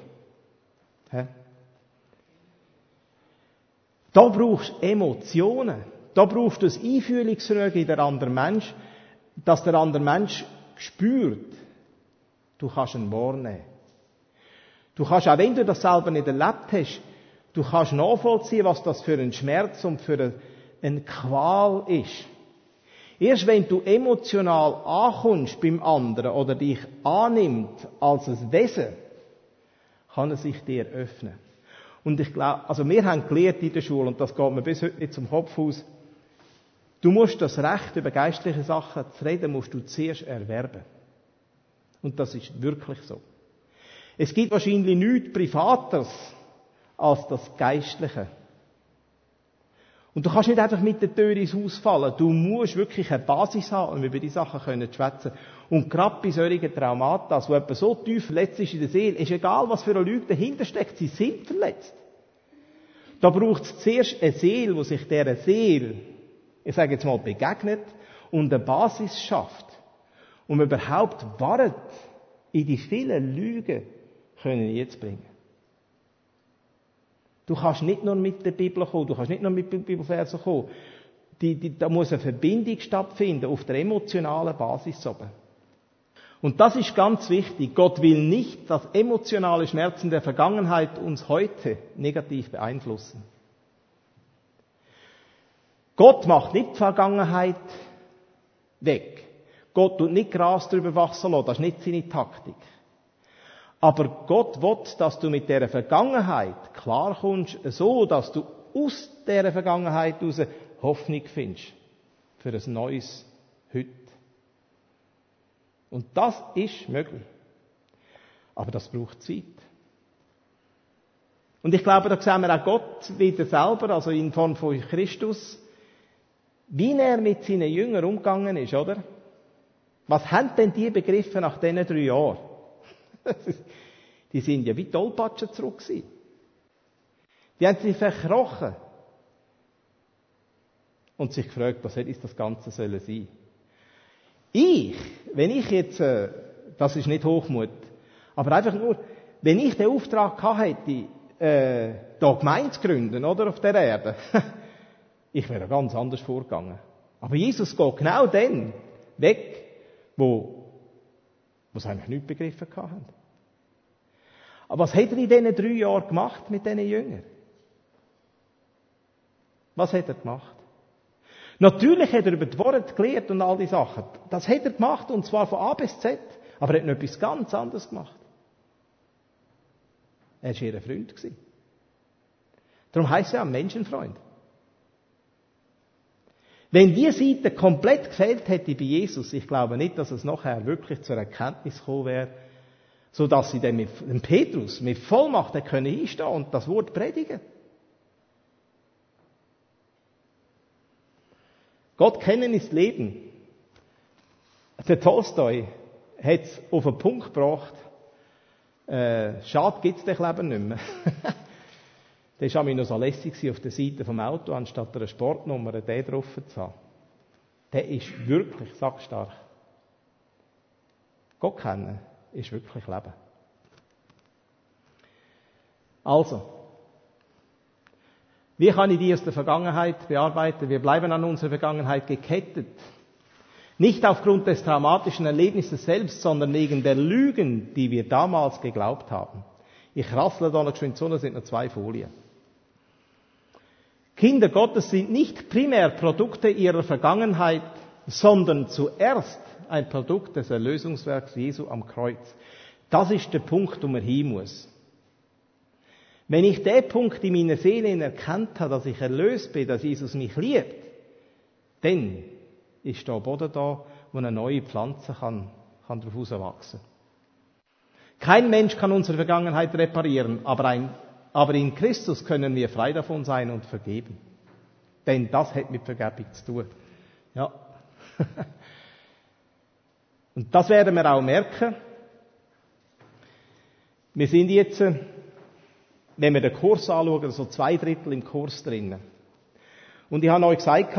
[SPEAKER 1] Da brauchst du Emotionen. Da brauchst du das Einfühlungsvermögen in den anderen Mensch, dass der andere Mensch spürt, du kannst ihn wahrnehmen. Du kannst, auch wenn du das selber nicht erlebt hast, du kannst nachvollziehen, was das für ein Schmerz und für eine Qual ist. Erst wenn du emotional ankommst beim anderen oder dich annimmt als ein Wesen, kann er sich dir öffnen. Und ich glaube, also wir haben gelernt in der Schule, und das geht mir bis heute nicht zum Kopf aus, du musst das Recht, über geistliche Sachen zu reden, musst du zuerst erwerben. Und das ist wirklich so. Es gibt wahrscheinlich nichts Privateres als das Geistliche. Und du kannst nicht einfach mit der Tür ins Haus fallen. Du musst wirklich eine Basis haben, um über die Sachen zu schwätzen. Und gerade bei solchen Traumata, wo jemand so tief verletzt ist in der Seele, ist egal, was für eine Lüge dahinter steckt, sie sind verletzt. Da braucht es zuerst eine Seele, die sich dieser Seele, ich sage jetzt mal, begegnet und eine Basis schafft, um überhaupt Wahrheit in die vielen Lügen jetzt bringen. Du kannst nicht nur mit der Bibel kommen, du kannst nicht nur mit Bibelversen kommen. Da muss eine Verbindung stattfinden auf der emotionalen Basis oben. Und das ist ganz wichtig. Gott will nicht, dass emotionale Schmerzen der Vergangenheit uns heute negativ beeinflussen. Gott macht nicht die Vergangenheit weg. Gott tut nicht Gras drüber wachsen lassen. Das ist nicht seine Taktik. Aber Gott will, dass du mit dieser Vergangenheit klarkommst, so dass du aus dieser Vergangenheit heraus Hoffnung findest für ein neues Heute. Und das ist möglich. Aber das braucht Zeit. Und ich glaube, da sehen wir auch Gott wieder selber, also in Form von Christus, wie er mit seinen Jüngern umgegangen ist, oder? Was haben denn die begriffen nach diesen 3 Jahren? Die sind ja wie Tollpatschen zurück gewesen. Die haben sich verkrochen und sich gefragt, was hätte das Ganze sollen sein? Wenn ich jetzt, das ist nicht Hochmut, aber einfach nur, wenn ich den Auftrag gehabt hätte, da Gemeinde zu gründen, oder, auf der Erde, ich wäre ganz anders vorgegangen. Aber Jesus geht genau dann weg, wo sie eigentlich nichts begriffen haben. Aber was hat er in diesen 3 Jahren gemacht mit diesen Jüngern? Was hat er gemacht? Natürlich hat er über die Worte gelehrt und all die Sachen. Das hat er gemacht, und zwar von A bis Z. Aber er hat noch etwas ganz anderes gemacht. Er war ihr Freund. Darum heisst er auch Menschenfreund. Wenn die Seite komplett gefehlt hätte bei Jesus, ich glaube nicht, dass es nachher wirklich zur Erkenntnis gekommen wäre, so dass sie dann mit dem Petrus mit Vollmacht hinstehen können und das Wort predigen. Gott kennen ist Leben. Der Tolstoi hat es auf den Punkt gebracht, schade gibt es das Leben nicht mehr. Der war noch so lässig auf der Seite vom Auto, anstatt einer Sportnummer den drauf zu haben. Der ist wirklich sackstark. Gott kennen ist wirklich Leben. Also, wie kann ich die aus der Vergangenheit bearbeiten? Wir bleiben an unserer Vergangenheit gekettet. Nicht aufgrund des traumatischen Erlebnisses selbst, sondern wegen der Lügen, die wir damals geglaubt haben. Ich rassle da noch geschwind zu, da sind noch 2 Folien. Kinder Gottes sind nicht primär Produkte ihrer Vergangenheit, sondern zuerst ein Produkt des Erlösungswerks Jesu am Kreuz. Das ist der Punkt, wo man hin muss. Wenn ich den Punkt in meiner Seele erkannt habe, dass ich erlöst bin, dass Jesus mich liebt, dann ist da Boden da, wo eine neue Pflanze kann darauf herauswachsen. Kein Mensch kann unsere Vergangenheit reparieren, aber in Christus können wir frei davon sein und vergeben. Denn das hat mit Vergebung zu tun. Ja. Und das werden wir auch merken. Wir sind jetzt, wenn wir den Kurs anschauen, so 2/3 im Kurs drinnen. Und ich habe euch gesagt,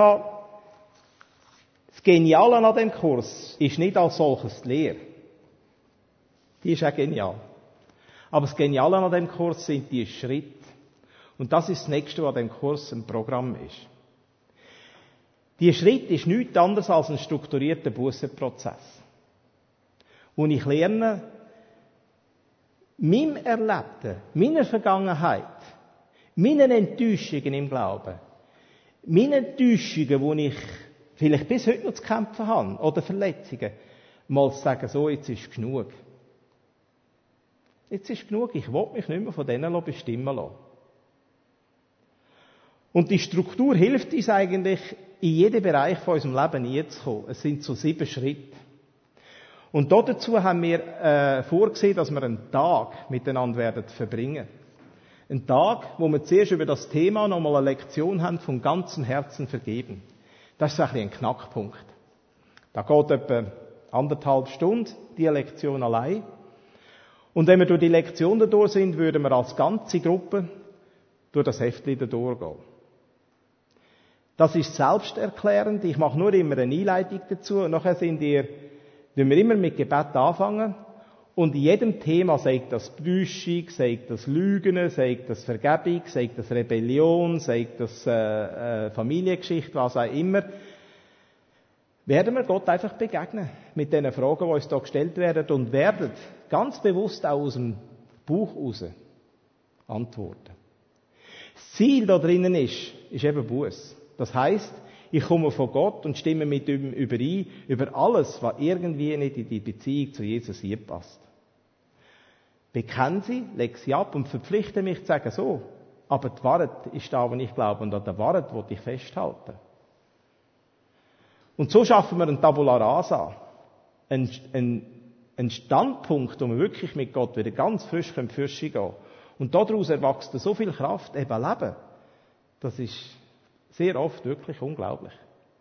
[SPEAKER 1] das Geniale an dem Kurs ist nicht als solches die Lehre. Die ist auch genial. Aber das Geniale an dem Kurs sind die Schritte. Und das ist das Nächste, was an dem Kurs ein Programm ist. Die Schritt ist nichts anderes als ein strukturierter Bussenprozess. Wo ich lerne, meinem Erlebten, meiner Vergangenheit, meinen Enttäuschungen im Glauben, meinen Enttäuschungen, wo ich vielleicht bis heute noch zu kämpfen habe, oder Verletzungen, mal zu sagen, so, jetzt ist genug. Jetzt ist genug, ich will mich nicht mehr von denen bestimmen lassen. Und die Struktur hilft uns eigentlich, in jeden Bereich von unserem Leben hineinzukommen. Es sind so 7 Schritte. Und dazu haben wir vorgesehen, dass wir einen Tag miteinander werden verbringen. Ein Tag, wo wir zuerst über das Thema nochmal eine Lektion haben, von ganzem Herzen vergeben. Das ist ein bisschen ein Knackpunkt. Da geht etwa 1,5 Stunden, die Lektion allein. Und wenn wir durch die Lektion durch sind, würden wir als ganze Gruppe durch das Heftchen durchgehen. Das ist selbsterklärend. Ich mache nur immer eine Einleitung dazu. Und nachher wenn wir immer mit Gebet anfangen. Und in jedem Thema, sei das Täuschung, sei das Lügen, sei das Vergebung, sei das Rebellion, sei das Familiengeschichte, was auch immer, werden wir Gott einfach begegnen mit den Fragen, die uns da gestellt werden, und werden ganz bewusst auch aus dem Bauch raus antworten. Das Ziel da drinnen ist eben Buß. Das heisst, ich komme von Gott und stimme mit ihm überein über alles, was irgendwie nicht in die Beziehung zu Jesus passt. Bekenne sie, lege sie ab und verpflichte mich zu sagen, so, aber die Wahrheit ist da, wo ich glaube, und an der Wahrheit will ich festhalten. Und so schaffen wir einen Tabula Rasa, einen Standpunkt, wo wir wirklich mit Gott wieder ganz frisch fürschen gehen. Und daraus erwachst so viel Kraft, eben Leben. Das ist sehr oft wirklich unglaublich.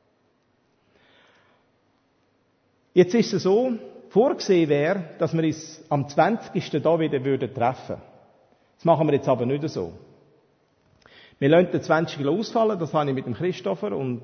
[SPEAKER 1] Jetzt ist es so, vorgesehen wäre, dass wir uns am 20. da wieder treffen würden. Das machen wir jetzt aber nicht so. Wir lassen den 20. ausfallen, das habe ich mit dem Christopher und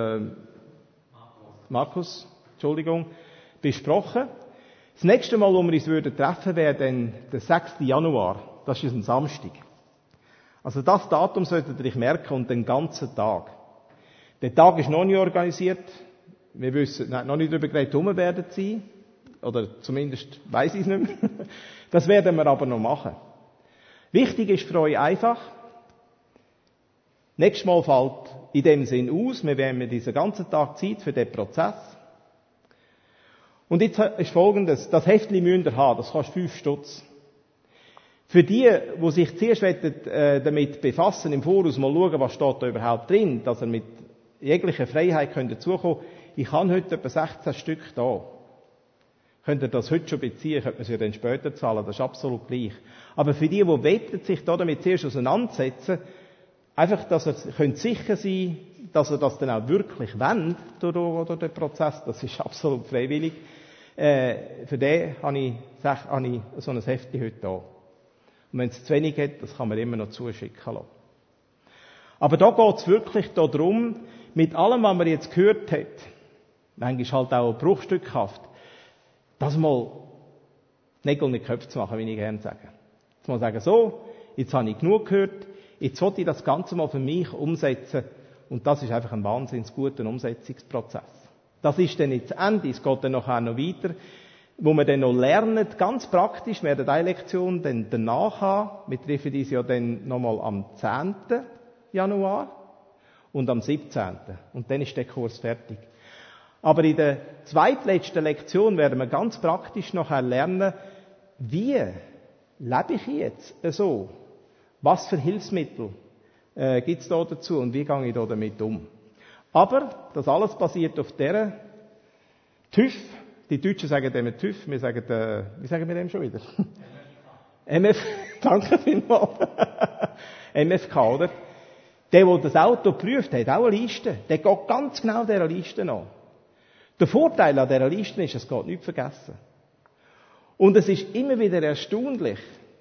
[SPEAKER 1] Markus, besprochen. Das nächste Mal, wo wir uns treffen würden, wäre dann der 6. Januar. Das ist ein Samstag. Also das Datum solltet ihr euch merken und den ganzen Tag. Der Tag ist noch nicht organisiert. Wir wissen noch nicht darüber geredet, wo wir werden sein. Oder zumindest weiss ich es nicht mehr. Das werden wir aber noch machen. Wichtig ist für euch einfach, nächstes Mal fällt in dem Sinn aus, wir werden diesen ganzen Tag Zeit für den Prozess. Und jetzt ist Folgendes, das Heftchen müsst ihr haben, das kostet 5 Stutz. Für die sich zuerst damit befassen, im Voraus mal schauen, was steht da überhaupt drin, dass ihr mit jeglicher Freiheit dazukommen könnt. Ich habe heute etwa 16 Stück da. Könnt ihr das heute schon beziehen, könnt ihr sie dann später zahlen, das ist absolut gleich. Aber für die wettet, sich da damit zuerst auseinandersetzen, einfach, dass ihr könnt sicher sein, dass ihr das dann auch wirklich wollt, durch den Prozess, das ist absolut freiwillig. Für den habe ich so ein Heftchen heute da. Und wenn es zu wenig hat, das kann man immer noch zuschicken lassen. Aber da geht es wirklich darum, mit allem, was man jetzt gehört hat, manchmal halt auch bruchstückhaft, das mal Nägel in die Köpfe zu machen, wie ich gerne sage. Jetzt mal sagen, so, jetzt habe ich genug gehört, jetzt will ich das Ganze mal für mich umsetzen. Und das ist einfach ein wahnsinnig guter Umsetzungsprozess. Das ist dann nicht das Ende, es geht dann nachher noch weiter, wo wir dann noch lernen, ganz praktisch, wir werden eine Lektion dann danach haben. Wir treffen uns ja dann nochmal am 10. Januar und am 17. Und dann ist der Kurs fertig. Aber in der zweitletzten Lektion werden wir ganz praktisch nachher lernen, wie lebe ich jetzt so, Was für Hilfsmittel gibt es da dazu und wie gehe ich da damit um? Aber das alles basiert auf dieser TÜV. Die Deutschen sagen dem TÜV, wir sagen, wie sagen wir dem schon wieder? Danke vielmals. MFK, oder? Der das Auto prüft, hat auch eine Liste. Der geht ganz genau dieser Liste nach. Der Vorteil an dieser Liste ist, es geht nichts vergessen. Und es ist immer wieder erstaunlich.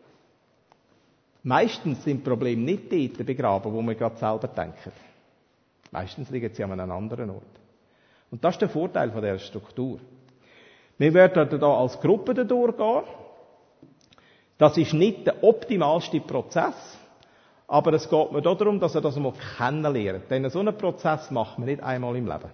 [SPEAKER 1] Meistens sind die Probleme nicht dort begraben, wo wir gerade selber denken. Meistens liegen sie an einem anderen Ort. Und das ist der Vorteil von dieser Struktur. Wir werden da als Gruppe durchgehen. Das ist nicht der optimalste Prozess, aber es geht mir darum, dass ihr das einmal kennenlernt. Denn so einen Prozess macht man nicht einmal im Leben.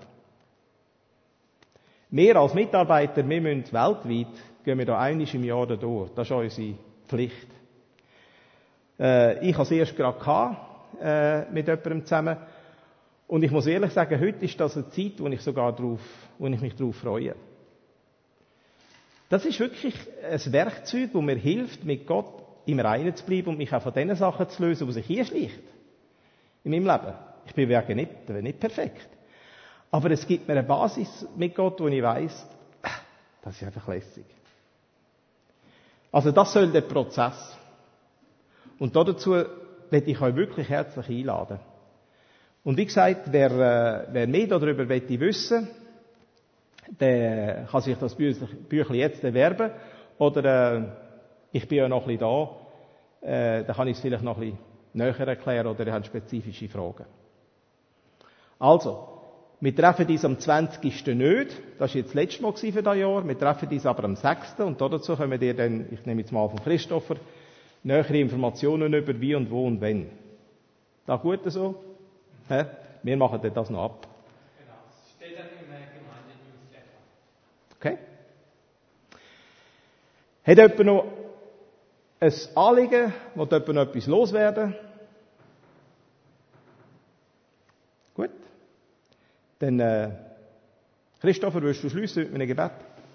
[SPEAKER 1] Wir als Mitarbeiter, wir müssen weltweit, gehen wir da einmal im Jahr durch. Das ist unsere Pflicht. Ich hatte es erst gerade mit jemandem zusammen. Und ich muss ehrlich sagen, heute ist das eine Zeit, wo ich mich darauf freue. Das ist wirklich ein Werkzeug, das mir hilft, mit Gott im Reinen zu bleiben und mich auch von den Sachen zu lösen, die sich hier schlicht in meinem Leben. Ich bin wirklich nicht perfekt. Aber es gibt mir eine Basis mit Gott, wo ich weiss, das ist einfach lässig. Also das soll der Prozess. Und dazu möchte ich euch wirklich herzlich einladen. Und wie gesagt, wer mehr darüber wissen will, der kann sich das Büchlein jetzt erwerben. Oder ich bin ja noch ein bisschen da, dann kann ich es vielleicht noch ein bisschen näher erklären oder ihr habt spezifische Fragen. Also, wir treffen uns am 20. nicht, das war jetzt das letzte Mal für dieses Jahr, wir treffen uns aber am 6. und dazu können wir dann, ich nehme jetzt mal von Christopher, nähere Informationen über wie und wo und wenn. Da gut so? Wir machen das noch ab.
[SPEAKER 4] Genau, es steht dann im Gemeinde-Newsletter.
[SPEAKER 1] Okay. Hat jemand noch ein Anliegen? Will jemand noch etwas loswerden? Gut. Dann, Christopher, willst du schliessen mit einem Gebet?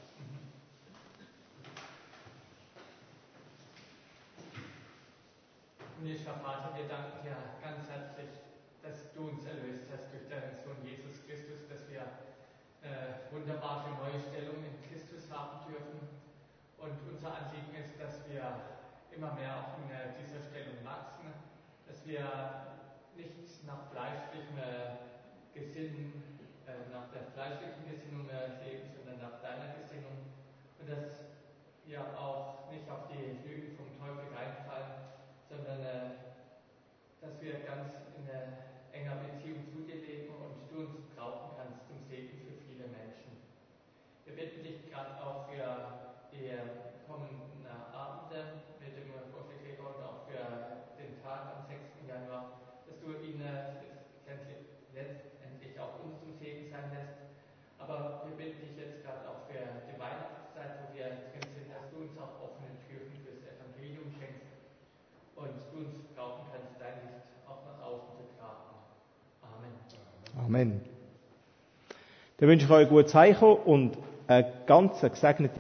[SPEAKER 4] Himmlischer Vater, wir danken dir ganz herzlich, dass du uns erlöst hast durch deinen Sohn Jesus Christus, dass wir wunderbare neue Stellung in Christus haben dürfen. Und unser Anliegen ist, dass wir immer mehr auch in dieser Stellung wachsen, dass wir nicht nach fleischlichem Gesinnen, nach der fleischlichen Gesinnung leben, sondern nach deiner Gesinnung. Und dass wir auch nicht auf die Lügen vom Teufel reinfallen, sondern dass wir ganz in enger Beziehung zu dir leben und du uns brauchen kannst zum Segen für viele Menschen. Wir bitten dich gerade auch für die kommenden Abende mit dem Vorschläger und auch für den Tag am 6. Januar, dass du ihn letztendlich auch uns zum Segen sein lässt. Aber wir bitten dich jetzt gerade auch für die Weihnachtszeit, wo wir drin sind, dass du uns auch offene Türen fürs Evangelium schenkst und du uns brauchen kannst, dein Licht auch nach außen zu tragen. Amen.
[SPEAKER 1] Amen. Dann wünsche ich euch ein gutes Heimkommen und eine ganz gesegnete